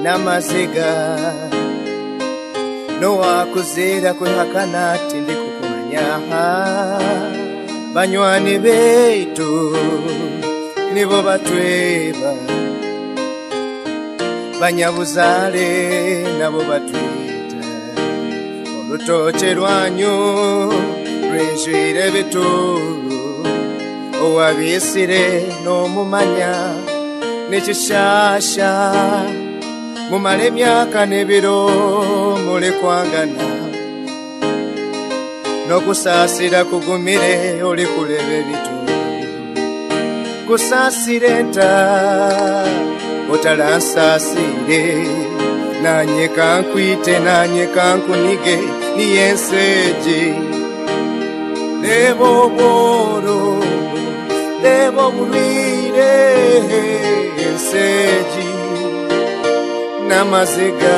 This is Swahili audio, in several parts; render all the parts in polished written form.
namaziga Noa kuzira kuhakana tindi kukumanyaha banywani betu nibo batweba banyabuzale nabo batwita olutoche lwanyu lwenjwire bitulu owabisire n'omumanya n'ekishasha mumale emyaka n'ebiro muli kwangana n'okusaasira kugumire oli kuleba ebitulu kusaasire nta otalansaasire nanye kankwite nanye kankunige niyenseje lebo bworo lebo bulwire enseji namaziga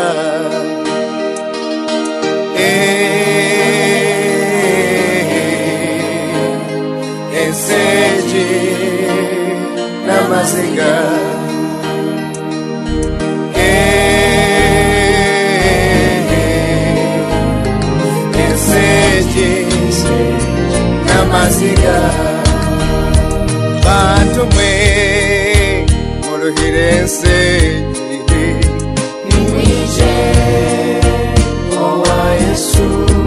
enseji namaziga namaziga bantu mwe muluhire enseji nimwije owa Yesu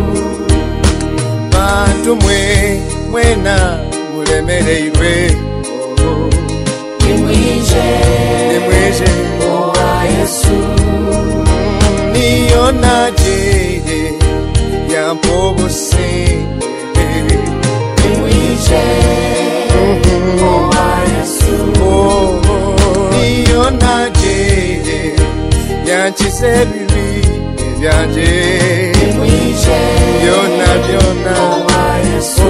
bantu mwe mwena mulemereirwe nimwije owa Yesu niyo najere yampobose nimwije owa Yesu niyo najere yanchize bibi ebyanje nimwije byona owa Yesu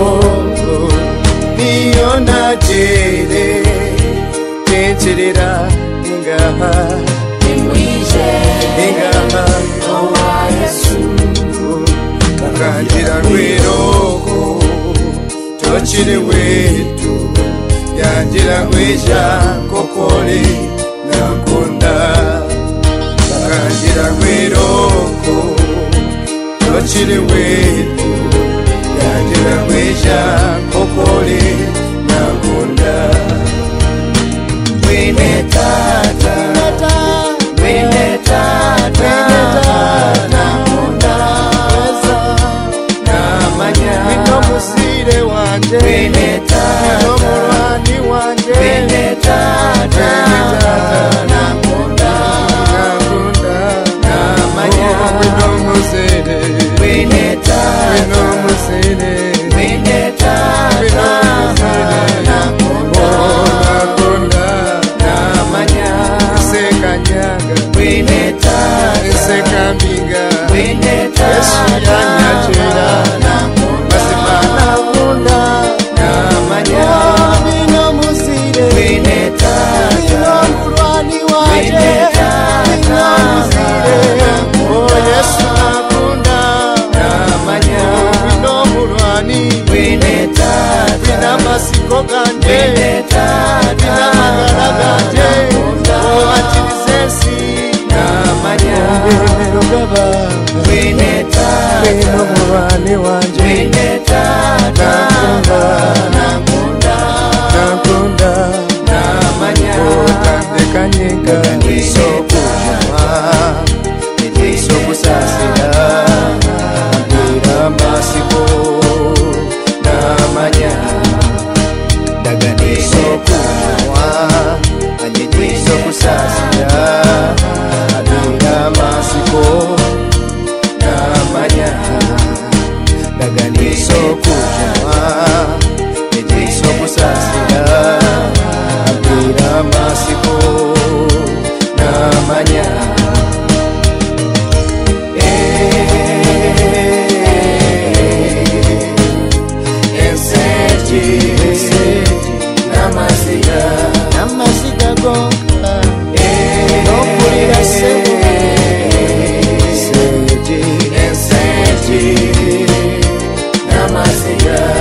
niyo najere kencherera ingaha nimwije owa Yesu kanjira rwiroko tochire wetu yanjira kweja kokole nakunda kanjira rwiroko tochire wetu yanjira kweja kokole nakunda wene tata nakunda namanya minomusire wanje wene tata nomurwani wanje wene tata nakunda namanya minomusire wene tata nakunda namanya sekanyaga wene tata sekambinga wene tata nyachira basipana kunda namanya minomusire wene tata nomurwani wanje minomusire oh Yesu nakunda namanya minomurwani wene tata binamasiko ganje wene tata binamagara ganje oh achirisesi namanya baba wene tata minomurwani wanje wene tata nakunda namanya otandekanyika nisokuma nisokusasira ambira masiko namanya daga nisokuma anyejisokusasira ambira masiko namanya daga nisokuma nisokusasira ambira masiko namanya namaziga gonka nopulira seji namaziga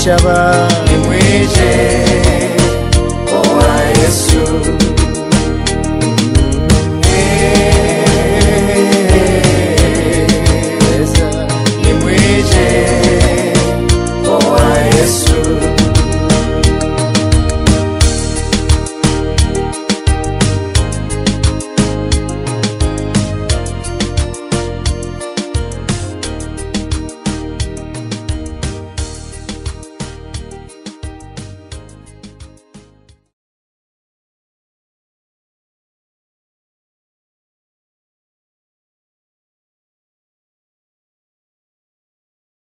shaba nimwije owa Yesu nimwije owa Yesu